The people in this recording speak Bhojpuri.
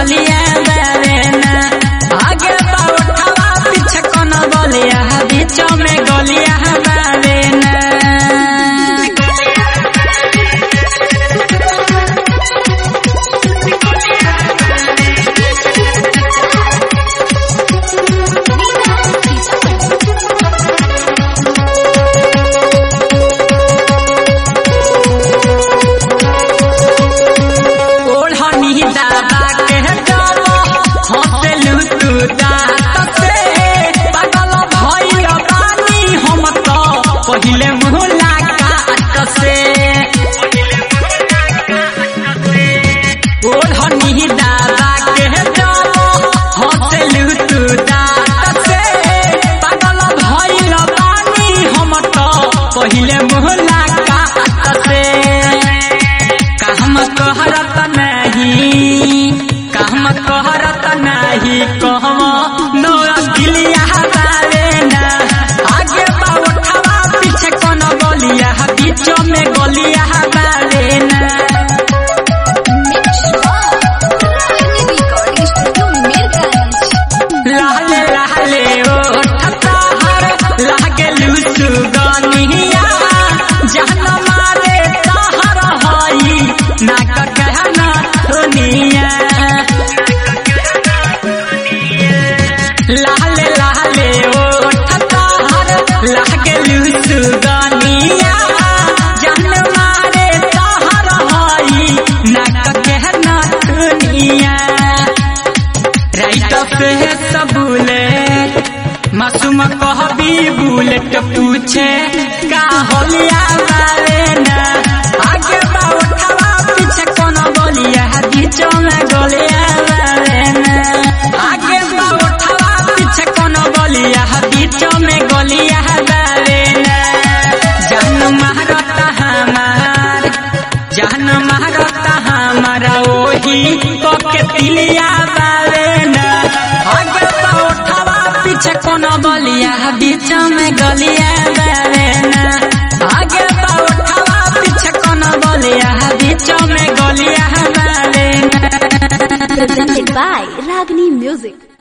गलिया बावेना आगे बाउठवा पीछे कोन बलिया बीच में गलिया बावेना पहिले मुलाकात से ओढ़नी दादा के जाओ हंसलू तू दात से पागल भइल बानी हम तो पहिले मुलाकात से काम कहरत नहीं कहम नो गिलिया बावेना आगे बाउठवा पीछे कोन गलिया बीच में गलिया बावेना लाले लाले ओठता हर लागलू सुगनिया जहन मारे तहर हई नाक कहना दुनिया लाले लाले ओठता हर लागलू सुगनिया जहन मारे तहर हई नाक कहना दुनिया राइट पे सबुलेट मासूम कहबी बुलेट पूछे का होलिया बावेना आगे बाउठवा पीछे कोन गलिया बीच में गलिया बावेना आगे बाउठवा पीछे कोन गलिया बीच में गलिया बावेना जान मारता हमारा ओही पके तिलिया बावेना आगे बाउठवा पीछे कोन गलिया बीच में गलिया बावेना आगे बाउठवा पीछे कोन गलिया बीच में गलिया बावेना Presented by Ragini Music.